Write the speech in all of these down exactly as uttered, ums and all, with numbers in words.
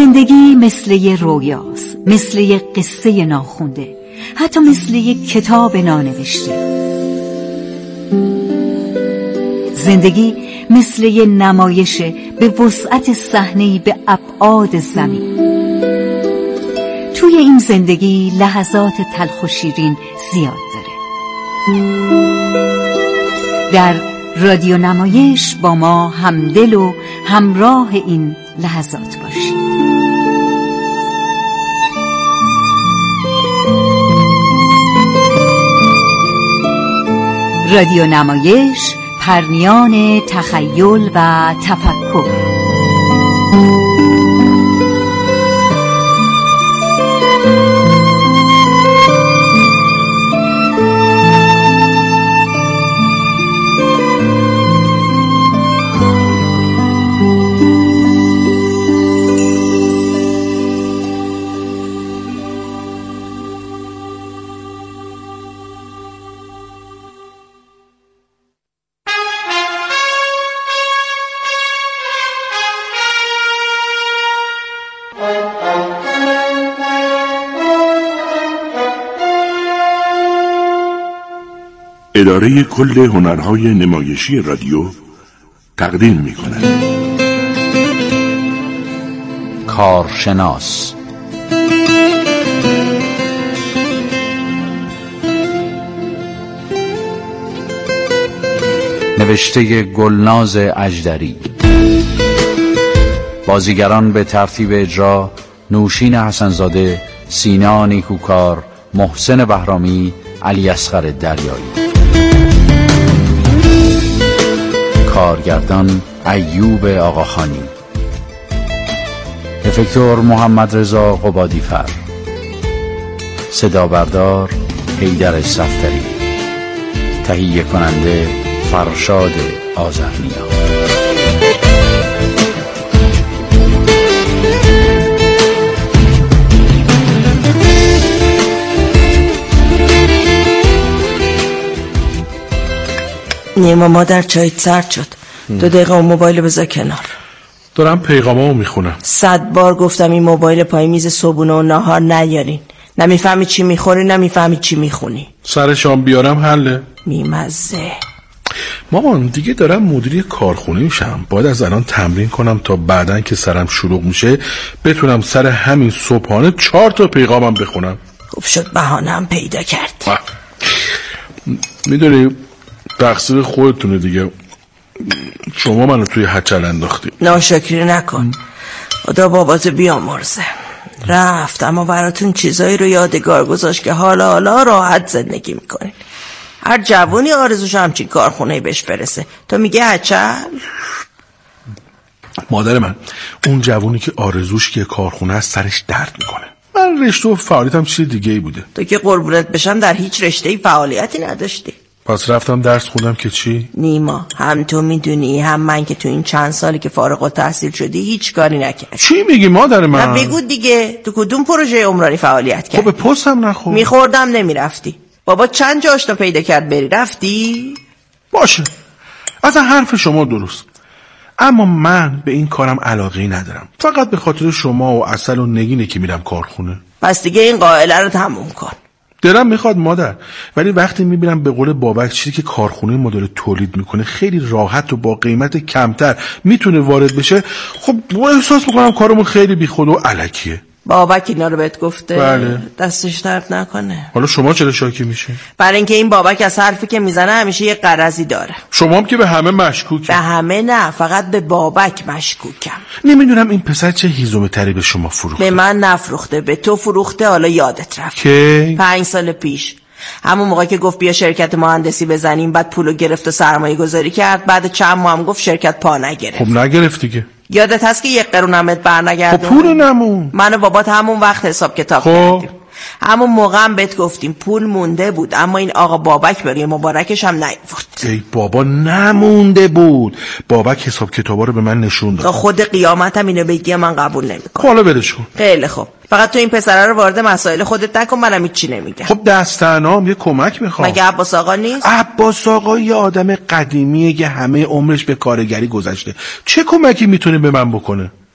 زندگی مثل یه رویاست، مثل یه قصه ناخونده، حتی مثل یه کتاب نانوشته. زندگی مثل یه نمایش به وسعت صحنه‌ای به ابعاد زمین. توی این زندگی لحظات تلخ و شیرین زیاد داره. در رادیو نمایش با ما همدل و همراه این لحظات باشید. رادیو نمایش، پرنیان تخیل و تفکر. اداره کل هنرهای نمایشی رادیو تقدیم می‌کند. کارشناس، نوشته گلناز اژدری. بازیگران به ترتیب اجرا: نوشین حسن‌زاده، سینا نیکوکار، محسن بهرامی، علی اصغر دریایی. کارگردان ایوب آقاخانی. افکتور محمد رضا قبادی‌فر. صدا بردار حیدر صفدری. تهیه کننده فرشاد آذرنیا. نیما مادر چایت سرد شد. دو دقیقه اون موبایل بذار کنار. دارم پیغامامو میخونم. صد بار گفتم این موبایل پای میز صبحونه و نهار نیارین. نمیفهمی چی میخوری، نمیفهمی چی میخونی. سر شام بیارم حله. میمزه. مامان دیگه دارم مدیر کارخونه میشم. باید از الان تمرین کنم تا بعدن که سرم شلوغ میشه بتونم سر همین صبحانه چهار تا پیغامم بخونم. خوب شد بهانه‌ام پیدا کردی. میدونی تقصیر خودتونه دیگه. شما منو توی هچل انداختی. ناشکری نکن. خدا بابات بیامرزه. رفت اما براتون چیزایی رو یادگار گذاشت که حالا حالا راحت زندگی میکنین. هر جوونی آرزوش همچین کارخونه‌ای بهش برسه. تو میگه هچل؟ مادر من اون جوونی که آرزوش که کارخونه از سرش درد میکنه. من رشته و فعالیتم چیز دیگه ای بوده. تو که قربونت بشم در هیچ رشته‌ای فعالیتی نداشتی. پس رفتم درس خوندم که چی؟ نیما هم تو میدونی هم من که تو این چند سالی که فارغ التحصیل شدی هیچ کاری نکردی. چی میگی مادر من؟ نه بگو دیگه. تو کدوم پروژه عمرانی فعالیت کردی؟ خب به پستم نخورد. میخوردم نمیرفتی. بابا چند جا آشنا پیدا کرد بری رفتی؟ باشه اصلا حرف شما درست، اما من به این کارم علاقه ندارم. فقط به خاطر شما و عسل و نگینه که میرم کارخونه. پس دیگه این قائله رو تموم کن. دلم میخواد مادر، ولی وقتی میبینم به قول بابک چیزی که کارخونه ما داره تولید میکنه خیلی راحت و با قیمت کمتر میتونه وارد بشه، خب احساس میکنم کارمون خیلی بیخود و الکیه. بابک اینا رو بهت گفته؟ بله. دستش درد نکنه. حالا شما چرا شاکی میشه؟ برای اینکه این بابک از حرفی که میزنه همیشه یه غرضی داره. شما هم که به همه مشکوکی. به همه نه، فقط به بابک مشکوکم. نمیدونم این پسر چه هیزم تری به شما فروخته. به من نفروخته، به تو فروخته. حالا یادت رفت کی؟ پنج سال پیش، همون موقع که گفت بیا شرکت مهندسی بزنیم، بعد پولو گرفت و سرمایه گذاری کرد. بعد چند ماه هم گفت شرکت پا نگرفت. خب نگرفت دیگه. یادت هست که یک قرونمت برنگردون؟ خب پول نمون. من و بابات همون وقت حساب کتاب خب. کردیم. همون موقع هم بهت گفتیم پول مونده بود، اما این آقا بابک بقیه مبارکش هم نیفت. ای بابا نمونده بود. بابک حساب کتابا رو به من نشون داد. تا خود قیامتم اینو بگی من قبول نمیکنم. حالا ولش کن. خیلی خوب، فقط تو این پسره رو وارد مسائل خودت نکن. منم هیچ چی نمیگم. خب دستنام یه کمک میخوام. مگه عباس آقا نیست؟ عباس آقا یه آدم قدیمیه که همه عمرش به کارگری گذشته. چه کمکی میتونه به من بکنه؟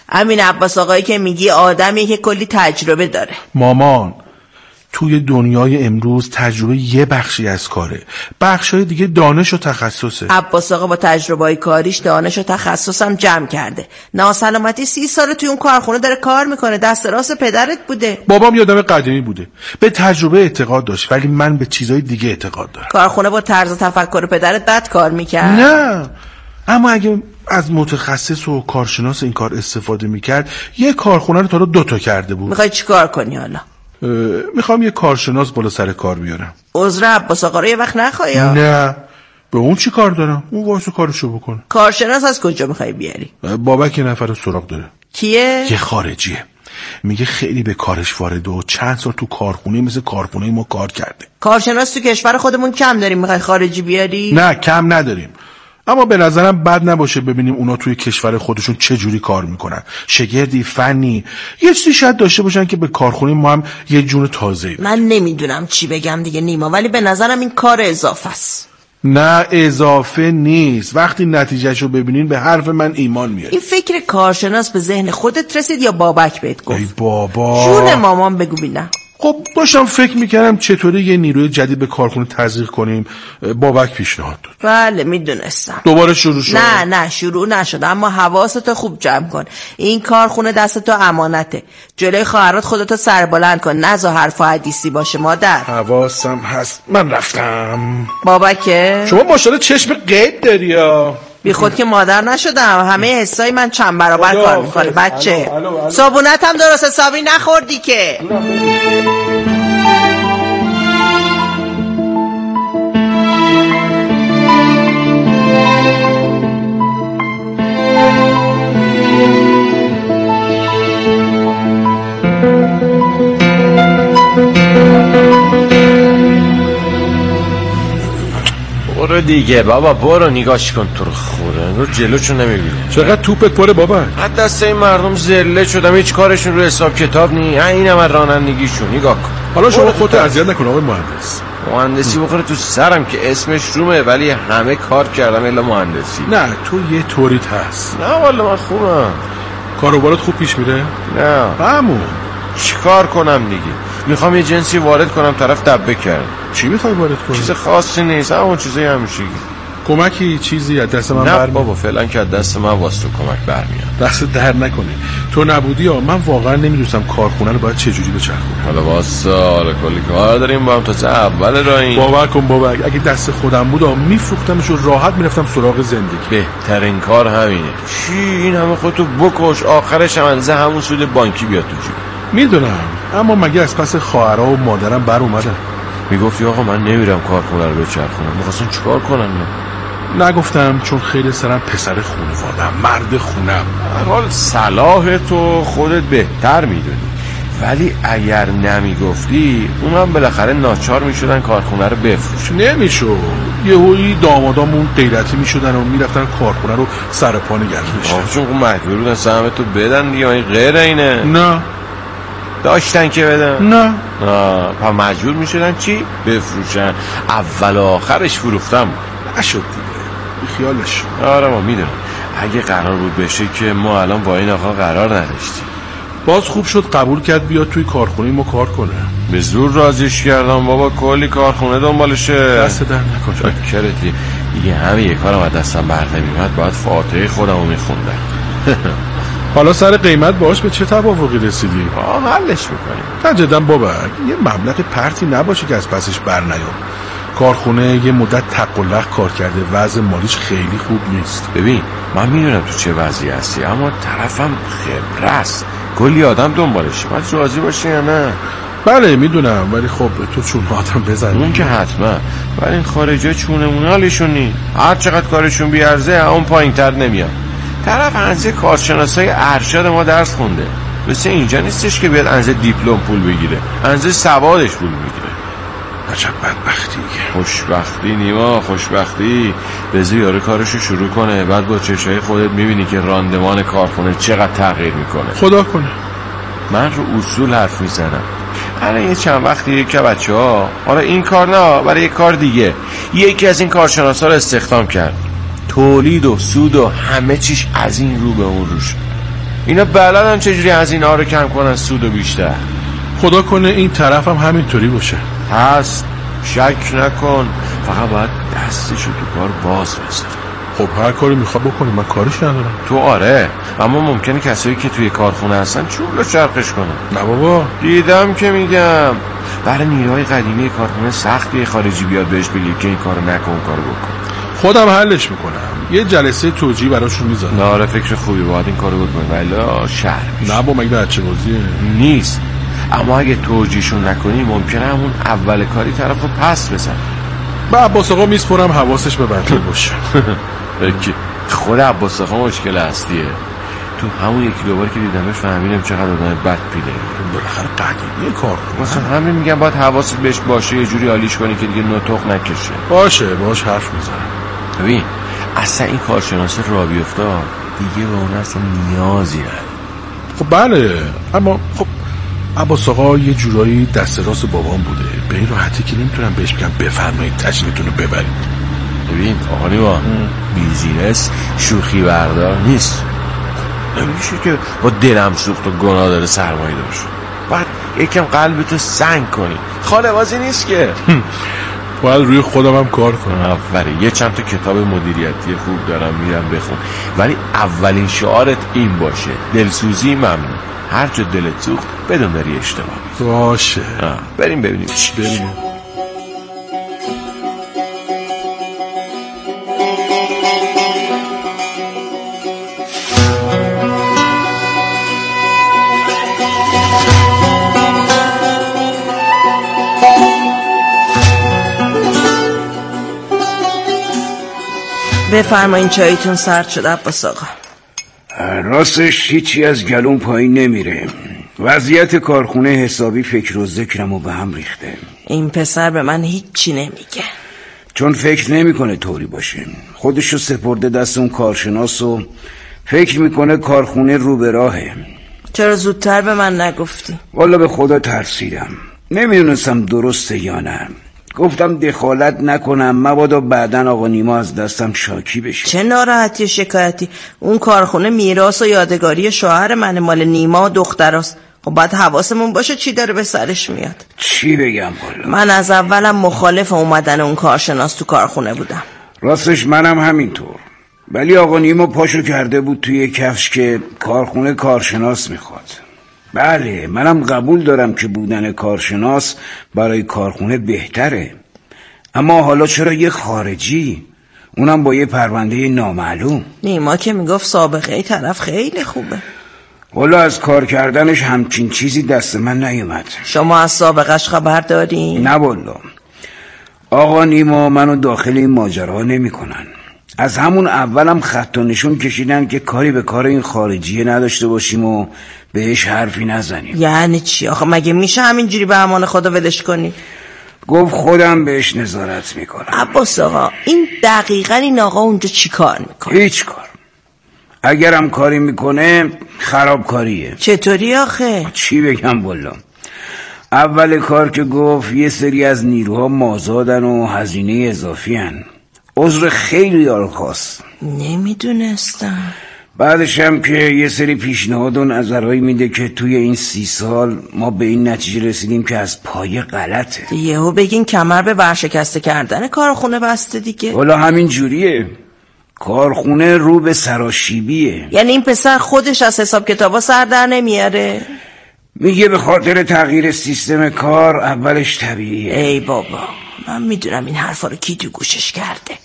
همین عباس آقایی که میگی آدمیه که کلی تجربه داره. مامان، توی دنیای امروز تجربه یه بخشی از کاره، بخشای دیگه دانش و تخصصه. عباس آقا با تجربه‌ای کاریش دانش و تخصص هم جمع کرده. ناسلامتی سی سال توی اون کارخونه داره کار میکنه، دست راست پدرت بوده. بابام یادم قدیمی بوده، به تجربه اعتقاد داشت، ولی من به چیزای دیگه اعتقاد دارم. کارخونه با طرز تفکر پدرت بد کار میکرد؟ نه، اما اگه از متخصص و کارشناس این کار استفاده میکرد یه کارخونه رو تا رو دوتا کرده بود. میخوای چی کار کنی حالا؟ میخوام یه کارشناس بالا سر کار بیارم. عذر عباس آقا رو یه وقت نخوای؟ نه، به اون چی کار دارم؟ اون واسه کارشو بکنه. کارشناس از کجا میخوای بیاری؟ بابک یه نفر سراغ داره. کیه؟ یه خارجیه، میگه خیلی به کارش وارده و چند سال تو کارخونه مثل کارخونه ما کار کرده. کارشناس تو کشور خودمون کم داریم، میخوای خارجی بیاری؟ نه، کم نداریم، اما به نظرم بد نباشه ببینیم اونا توی کشور خودشون چه جوری کار میکنن. شگردی، فنی، یه چیزی شاید داشته باشن که به کارخونه ما هم یه جون تازه. من نمیدونم چی بگم دیگه نیما، ولی به نظرم این کار اضافه است. نه اضافه نیست، وقتی نتیجهشو ببینین به حرف من ایمان میاد. این فکر کارشناس به ذهن خودت رسید یا بابک بهت گفت؟ ای بابا، جون مامان بگو بینم. خب داشتم فکر میکردم چطوری یه نیروی جدید به کارخونه تزریق کنیم، بابک پیشنهاد داد. بله میدونستم. دوباره شروع شد؟ نه نه شروع نشد، اما حواستو خوب جمع کن. این کارخونه دست تو امانته، جلوی خواهرات خودتو سربلند کن، نذار حرف و حدیثی باشه مادر. حواسم هست، من رفتم. بابکه شما ماشاءالله چشم قید داری یا؟ بی خود که مادر نشدم، همه حسای من چند برابر کار میکنه بچه. صابونت هم درست حسابی نخوردی که. برو دیگه بابا، برو نگاش کن تو رو خوره، رو جلوشو نمیبینی. چقدر توپت پره بابا. حتی دست این مردم زله شدم، هیچ کارشون رو حساب کتاب نی، این هم رانندگیشون نگاه کن. حالا شما خودت اذیت نکن آقای مهندس. مهندسی بخوره تو سرم که اسمش رومه، ولی همه کار کردم الا مهندسی. نه تو یه طوریت هست. نه والا من خوبم. کاروبارات خوب پیش میره؟ نه. همون چیکار کنم دیگه؟ میخوام یه جنسی وارد کنم، طرف دبه کرد. چی میخوای وارد کنی؟ چیز خاصی نیست، همون چیزای همیشگی. کمکی چیزی از دست من برمیاد؟ برمیاد؟ نه بابا فعلا که از دست من واسه کمک برمیاد. دست در نکنه. تو نبودی ها، من واقعا نمیدونستم کارخونه رو باید چه جوری بچرخونم. حالا واسه حالا کلی کار داریم با هم تا اول راهیم. باور کن بابا، اگه دست خودم بود میفروختمش و راحت میرفتم سراغ زندگی. بهترین کار همینه. چی این همه خودتو بکش، آخرش هم انزه همون سود بانکی بیاد تو جیب. میدونم، اما مگه از پس خواهرها و مادرم بر اومدن؟ میگفتی آقا من نمیرم کارخونه رو بچرخونم، میخواستن چیکار کنن؟ نه نگفتم، چون خیلی سرم پسر خانواده‌ام، مرد خونم. هر حال صلاح تو خودت بهتر میدونی، ولی اگر نمیگفتی اونم بالاخره ناچار میشدن کارخونه رو بفروشن. نمیشد، یهویی دامادامون غیرتی میشدن و میرفتن کارخونه رو سر پا نگه می‌داشتن. چون مجبور بودن سهم تو بدن دیگه، این غیر اینه. نه داشتن که بدن؟ نه. آه، پا مجبور میشدن چی؟ بفروشن. اول و آخرش فروختم. نشد دیگه، خیالش. آره ما میدونم، اگه قرار بود بشه که ما الان با این آقا قرار نداشتیم. باز خوب شد قبول کرد بیاد توی کارخونه ما کار کنه. به زور راضیش کردم بابا، کلی کارخونه دنبالشه. دست در نکن. شاکرتی دیگه، همه یه کارم از دستم بر نمیومد، باید فاتحه خودمو میخوندم. حالا سر قیمت باش به چه توافقی رسیدی؟ آه حلش میکنیم. نه جدا بابا، یه مبلغ پرتی نباشه که از پسش بر نیام. کارخونه یه مدت تق و لق کار کرده، وضع مالیش خیلی خوب نیست. ببین من میدونم تو چه وضعی هستی، اما طرفم خبره است، کلی آدم دنبالشه، باید راضی باشی یا نه؟ بله میدونم، ولی خب تو چون آدم بزنی. اون که حتما، ولی این خارجه چونمون حالشون نی، هر چقدر کارشون بیارزه اون پایین تر نمیاد. طرف انزه کارشناسای ارشد ما درس خونده، مثل اینجا نیستش که بیاد انزه دیپلم پول بگیره، انزه سوادش پول میگیره. عجب بدبختی. خوشبختی نیما، خوشبختی. بذار یارو کارشو شروع کنه، بعد با چشای خودت میبینی که راندمان کارخونه چقدر تغییر میکنه. خدا کنه. من رو اصول حرف میزنم. الان یه چند وقتی یک بچه ها، آره این کار نه برای یک کار دیگه، یکی از این کارشناسا رو استخدام کرد، تولید و سود و همه چیش از این رو به اون روش. اینا بلدن چجوری هزینه ها رو کم کنن سود و بیشتر. خدا کنه این طرف هم همینطوری باشه. هست، شک نکن، فقط باید دستشو تو کار باز بذاری. خب هر کاری میخواد بکنه، من کارش ندارم. تو آره، اما ممکنه کسایی که توی کارخونه هستن چون رو چرخش کنن. نه بابا، دیدم که میگم برای نیروهای قدیمی کارخونه سختی خارجی بیاد بهش بگه که این کارو نکن، کارو بکن. خودم حلش میکنم، یه جلسه توجیه براشون میذارم. نه آره فکر خوبی، باید این کارو بکنی ولی شهر نه با مگه بچه بازیه نیست. اما اگه توجیهشون نکنی ممکنه همون اول کاری طرفو پس بزن. با عباس آقا میسپرم حواسش به بقیه باشه. خود عباس آقا مشکل هستیه. تو همون یکی دوباره که دیدمش فهمیدم چقدر آدم بد پیله. بالاخره قدیمی کار کنه. مثلا همین میگم باید حواست بهش باشه، یه جوری آلیش کنی که دیگه نطق نکشه. باشه باش حرف میزنم. ببین اصلا این کارشناس را بیفتاد دیگه به اون اصلا نیازی نداره. خب بله، اما خب عباس آقا یه جورایی دست راست بابام بوده، به این راحتی که نمیتونم بهش بگم بفرمایید تشریفتون رو ببرید. ببین آقا نیما، بیزینس شوخی بردار نیست. نمیشه که با دلم سوخت و گناه داره سرمایه داشت. باید یکم قلبتو سنگ کنی، خاله بازی نیست که. باید روی خودم هم کار کنم. آفرین، یه چند تا کتاب مدیریتی خوب دارم میرم بخون، ولی اولین شعارت این باشه دلسوزی ممنون، هر جا دلت سوخت بدون داری اشتباه می‌کنی. باشه بریم ببینیم. بریم. بفرمایین چایتون سرد شد عباس آقا. راستش هیچی از گلوم پایین نمیره. وضعیت کارخونه حسابی فکر و ذکرمو به هم ریخته. این پسر به من هیچی نمیگه، چون فکر نمیکنه طوری باشه. خودشو سپرده دست اون کارشناس و فکر میکنه کارخونه رو به راهه. چرا زودتر به من نگفتی؟ والا به خدا ترسیدم، نمیدونستم درسته یا نه. گفتم دخالت نکنم مبادا بعدن آقا نیما از دستم شاکی بشه. چه ناراحتی و شکایتی؟ اون کارخونه میراث و یادگاری شوهر من، مال نیما و دختراست. خب باید حواسمون باشه چی داره به سرش میاد. چی بگم والا؟ من از اولم مخالف اومدن اون کارشناس تو کارخونه بودم. راستش منم همینطور، ولی آقا نیما پاشو کرده بود توی کفش که کارخونه کارشناس میخواد. بله منم قبول دارم که بودن کارشناس برای کارخونه بهتره، اما حالا چرا یه خارجی، اونم با یه پرونده نامعلوم؟ نیما که میگفت سابقه ای طرف خیلی خوبه. والا از کار کردنش همچین چیزی دست من نیومد. شما از سابقش خبر داری؟ نه والا، آقا نیما منو داخل این ماجرا نمی کنن. از همون اولم خط و نشون کشیدن که کاری به کار این خارجیه نداشته باشیم و بهش حرفی نزنیم. یعنی چی؟ آخه مگه میشه همینجوری به امان خدا ولش کنی؟ گفت خودم بهش نظارت میکنم. عباس آقا این دقیقاً این آقا اونجا چی کار میکنه؟ هیچ کار. اگرم کاری میکنه خرابکاریه. چطوری آخه؟ چی بگم والا، اول کار که گفت یه سری از نیروها مازادن و هزینه اضافی هن. عذر خیلی دار خواست. نمیدونستم. بعدش هم که یه سری پیشنهاد و نظرهایی میده که توی این سی سال ما به این نتیجه رسیدیم که از پایه غلطه. یهو بگین کمر به ورشکسته کردن کارخونه بسته دیگه. والا همین جوریه، کارخونه رو به سراشیبیه. یعنی این پسر خودش از حساب کتابا سر در نمیاره؟ میگه به خاطر تغییر سیستم کار اولش طبیعیه. ای بابا من میدونم این حرفا رو کی تو گوشش کرده.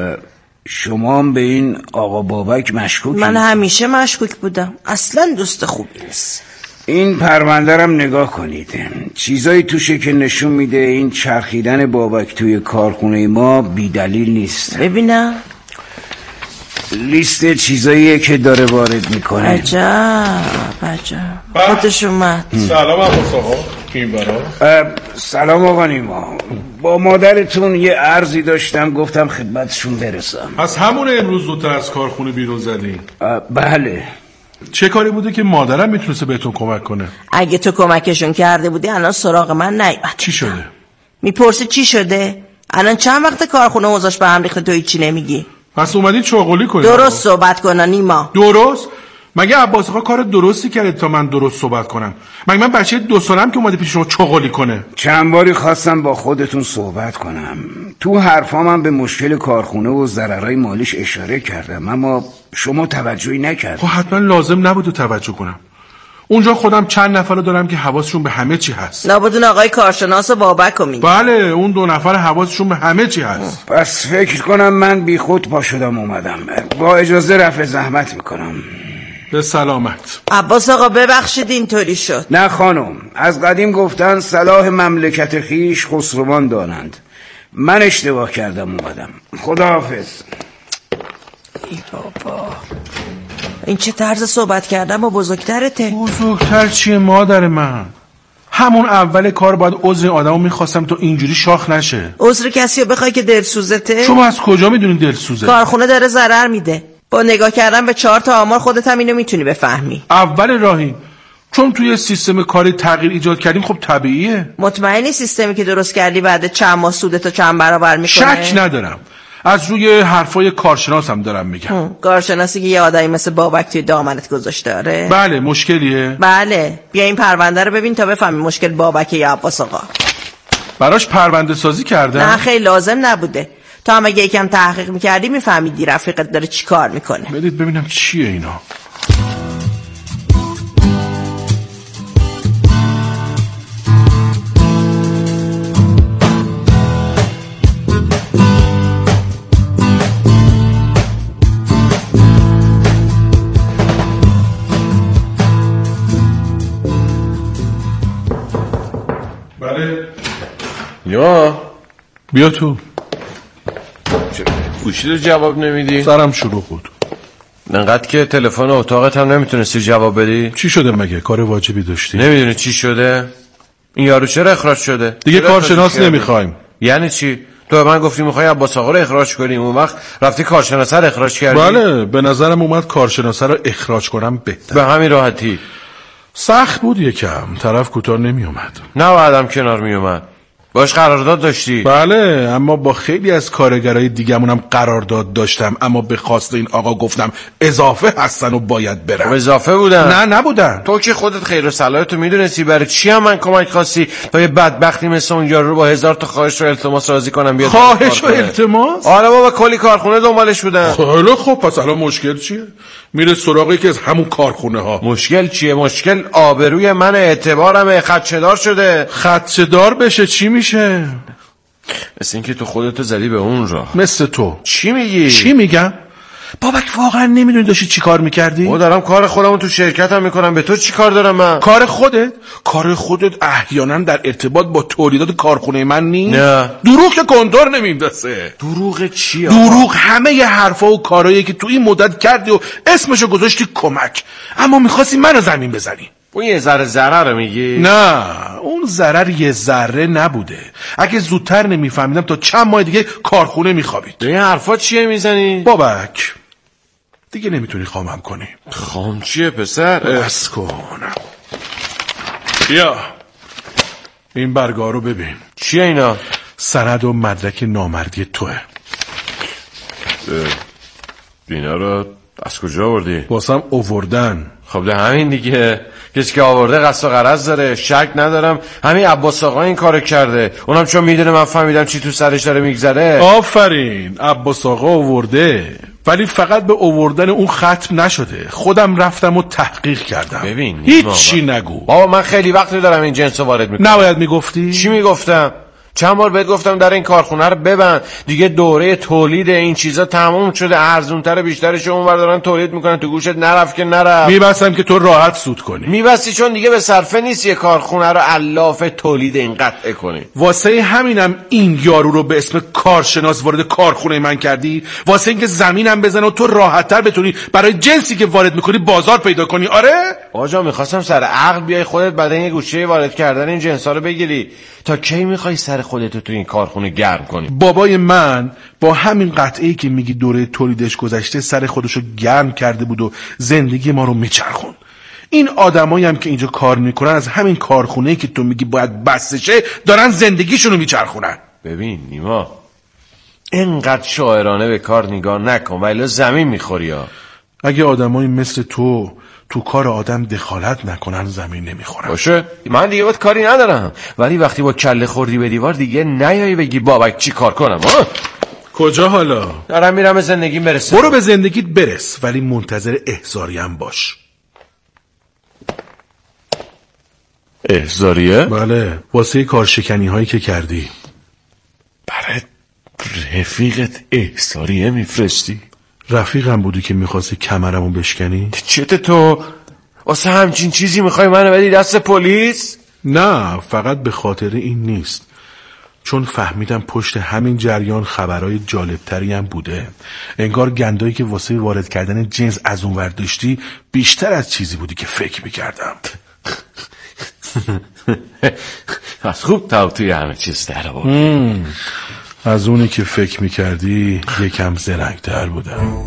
شما هم به این آقا بابک مشکوکی؟ من همیشه مشکوک بودم، اصلا دوست خوبی نیست. این پرونده رم نگاه کنید، چیزایی توشه که نشون میده این چرخیدن بابک توی کارخونه ما بی دلیل نیست. ببینم. لیست چیزاییه که داره وارد میکنه. عجب عجب. خودش اومد. سلام عباس آقا. این برا. سلام آقا نیما، با مادرتون یه عرضی داشتم گفتم خدمتشون برسم. از همون امروز زودتر از کارخونه بیرون زدین؟ بله. چه کاری بوده که مادرم میتونسته بهتون کمک کنه؟ اگه تو کمکشون کرده بودی الان سراغ من نیومد. چی شده؟ میپرسی چی شده؟ الان چند وقت کارخونه اوضاعش به هم ریخته تو هیچی نمیگی؟ پس اومدین چاقلی کنید. درست صحبت کن نیما. درست؟ مگه عباس آقا کار درستی کرده تا من درست صحبت کنم؟ مگه من بچه دو سالم که اومده پیش شما چغالی کنه؟ چند باری خواستم با خودتون صحبت کنم. تو حرفام هم به مشکل کارخونه و ضررهای مالیش اشاره کردم، اما شما توجهی نکردید. خب حتما لازم نبود توجه کنم. اونجا خودم چند نفر رو دارم که حواسشون به همه چی هست. نبودون آقای کارشناس بابک رو میگی؟ بله، اون دو نفر حواسشون به همه چی هست. پس فکر کنم من بی خود پا شدم اومدم. با اجازه رفع زحمت میکنم. به سلامت. عباس آقا ببخشید اینطوری شد. نه خانم، از قدیم گفتن صلاح مملکت خیش خسروان دانند. من اشتباه کردم اومدم. خداحافظ. ای بابا، این چه طرز صحبت کردم با بزرگترته؟ بزرگتر چیه مادر من؟ همون اول کار باید عذر آدمو میخواستم تو اینجوری شاخ نشه. عذر کسی رو بخوای که دلسوزته؟ شما از کجا میدونی دلسوزه؟ کارخونه داره ضرر میده. با نگاه کردن به چهار تا آمار خودت هم اینو میتونی بفهمی. اول راهی چون توی سیستم کاری تغییر ایجاد کردیم، خب طبیعیه. مطمئنی سیستمی که درست کردی بعد چند ماه سودتو چند برابر میکنه؟ شک ندارم. از روی حرفای کارشناسم دارم میگم. کارشناسی که یه آدمی مثل بابک توی دامنت گذاشته؟ آره. بله. مشکلیه؟ بله. بیا این پرونده رو ببین تا بفهمی مشکل بابک یا عباس آقا. براش پرونده سازی کردن؟ نه خیلی لازم نبوده. تا هم اگه یکم تحقیق میکردی میفهمیدی رفیقت داره چی کار میکنه. بدید ببینم چیه اینا. بله. یا بیا تو. گوشی رو جواب نمیدی؟ سرم شروع بود. انقدر که تلفن اتاقت هم نمیتونستی جواب بدی؟ چی شده مگه؟ کار واجبی داشتی؟ نمیدونی چی شده؟ این یارو چرا اخراج شده؟ دیگه کارشناس نمیخوایم. یعنی چی؟ تو من گفتی میخوای عباس آقا رو اخراج کنیم، اون وقت رفتی کارشناس رو اخراج کردی؟ بله، به نظرم اومد کارشناس رو اخراج کنم بهتر. به همین راحتی؟ سخت بود یکم، طرف کوتاه نمی اومد. نه بعدم کنار می اومد. باش قرارداد داشتی؟ بله، اما با خیلی از کارگرای دیگه‌مونم قرارداد داشتم، اما به خواست این آقا گفتم اضافه هستن و باید برم. اضافه بودن؟ نه نبودن. تو که خودت خیر و صلاحتو میدونستی، برای چی هم من کمک خواستی تا یه بدبختی مثل اون یارو رو با هزار تا خواهش و التماس راضی کنم بیاد؟ خواهش و التماس؟ آره بابا، کلی کارخونه دنبالش بودن. خیلی خب، پس الان مشکل چیه؟ میره سراغ یکی از همون کارخونه ها. مشکل چیه؟ مشکل آبروی من، اعتبارم خدشه‌دار شده. خدشه‌دار بشه چی میشه؟ مثل اینکه تو خودتو زدی به اون راه. مثل تو. چی میگی؟ چی میگم؟ بابک واقعا نمیدونی داشتی چی کار میکردی؟ او دارم کار خودمو تو شرکتم میکنم، به تو چی کار دارم من؟ کار خودت؟ کار خودت احیانا در ارتباط با تولیدات کارخونه من نیست؟ نه. دروغ که کنتور نمیندازه. دروغ چیه؟ دروغ همه ی حرفا و کارهایی که تو این مدت کردی و اسمشو گذاشتی کمک، اما میخواستی منو زمین بزنی. اون یه ذره ضرر رو میگی؟ نه، اون ضرر یه ذره نبوده. اگه زودتر نمیفهمیدم تا چند ماه دیگه کارخونه میخوابید. این حرفا چیه میزنی؟ بابک دیگه نمیتونی خامم کنی. خام چیه پسر؟ بس کن. بیا این برگاه رو ببین. چیه اینا؟ سند و مدرک نامردی توه. اینا رو از کجا آوردی؟ واسم آوردن. خب ده همین دیگه، کسی که آورده قصد و غرض داره. شک ندارم همین عباس آقا این کارو کرده، اونم چون میدونه من فهمیدم چی تو سرش داره میگذره. آفرین، عباس آقا آورده، ولی فقط به آوردن اون ختم نشده. خودم رفتم و تحقیق کردم. ببین هیچی نگو بابا، من خیلی وقت دارم این جنسو وارد میکنم. نباید میگفتی؟ چی میگفتم؟ چند بار بهت گفتم در این کارخونه رو ببند دیگه، دوره تولید این چیزا تموم شده، ارزونتر بیشترش اونور دارن تولید میکنن، تو گوشت نرفت که نرفت. میبستم که تو راحت سود کنی. میبستی چون دیگه به صرفه نیست یه کارخونه رو الاف تولید این قطعه کنی. واسه همینم این یارو رو به اسم کارشناس وارد کارخونه من کردی، واسه اینکه زمینم بزنه و تو راحت‌تر بتونی برای جنسی که وارد میکنی بازار پیدا کنی. آره آجا، میخواستم سر عقل بیای خودت بعد این گوشه وارد کردن این جنسا رو بگیری. تا کی میخوای سر خودت تو این کارخونه گرم کنی؟ بابای من با همین قطعه‌ای که میگی دوره تولیدش گذشته سر خودشو گرم کرده بود و زندگی ما رو میچرخون. این آدمایی هم که اینجا کار میکنن از همین کارخونه‌ای که تو میگی باید بسته شه دارن زندگیشون رو میچرخونن. ببین نیما، اینقدر شاعرانه به کار نگاه نکن ولی زمین میخوری ها. اگه آدمایی مثل تو تو کار آدم دخالت نکنن زمین نمیخورن. باشه من دیگه باید کاری ندارم، ولی وقتی با کله خوردی به دیوار دیگه نیایی بگی بابک چی کار کنم. ها کجا حالا؟ دارم میرم به زندگیم برسم. برو به زندگیت برس، ولی منتظر احضاری هم باش. احضاریه؟ بله، واسه کارشکنی هایی که کردی. برای رفیقت احضاریه میفرستی؟ رفیقم بودی که میخواستی کمرمو بشکنی؟ چته تو؟ واسه همچین چیزی میخوای منو بدی دست پلیس؟ نه، فقط به خاطر این نیست، چون فهمیدم پشت همین جریان خبرهای جالبتری هم بوده. انگار گندایی که واسه وارد کردن جنس از اون ور داشتی بیشتر از چیزی بودی که فکر میکردم. از خوب تا توی همه چیز در آوردی. از اونی که فکر میکردی یکم زرنگ‌تر بودم.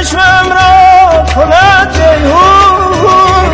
چشمم را کند جیهون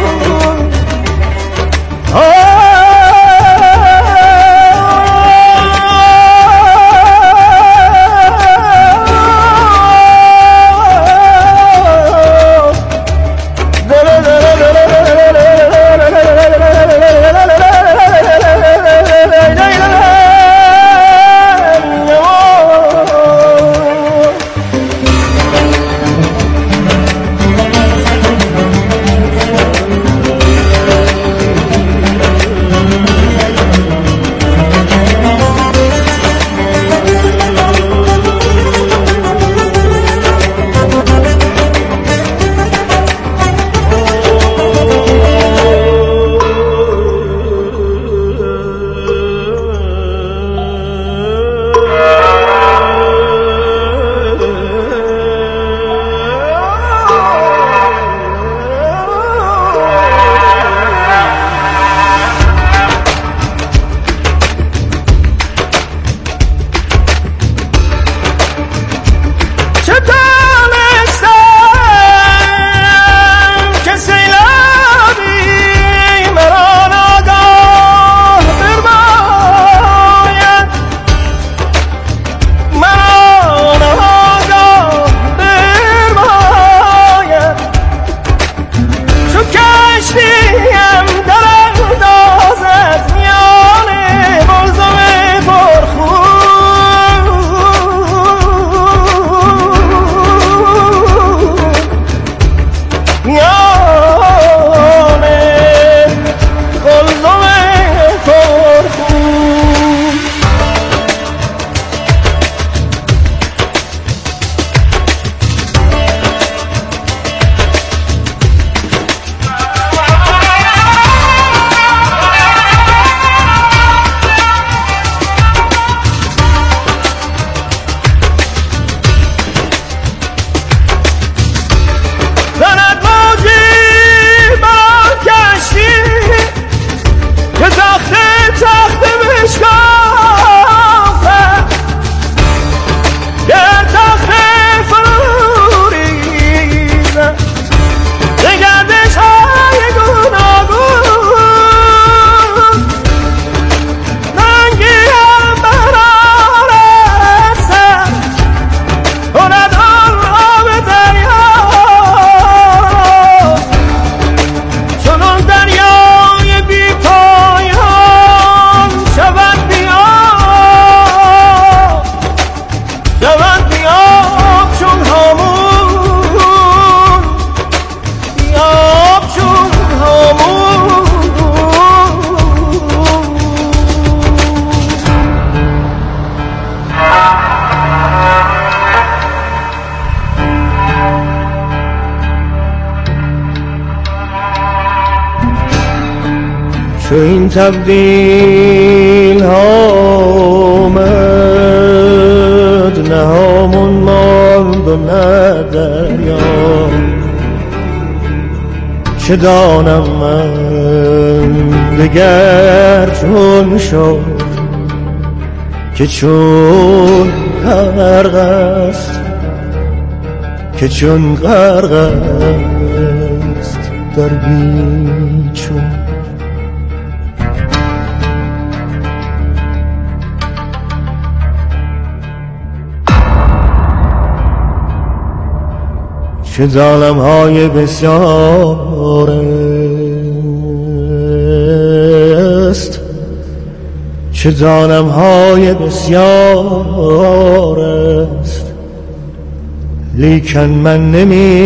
چو این تبدیل ها آمد، نه همون ماند و نه دریا. چه دانم من دگر چون شد که چون غرق است، که چون غرق است در بیچون. چه ظالم های بسیار است، چه ظالم های بسیار است، لیکن من نمی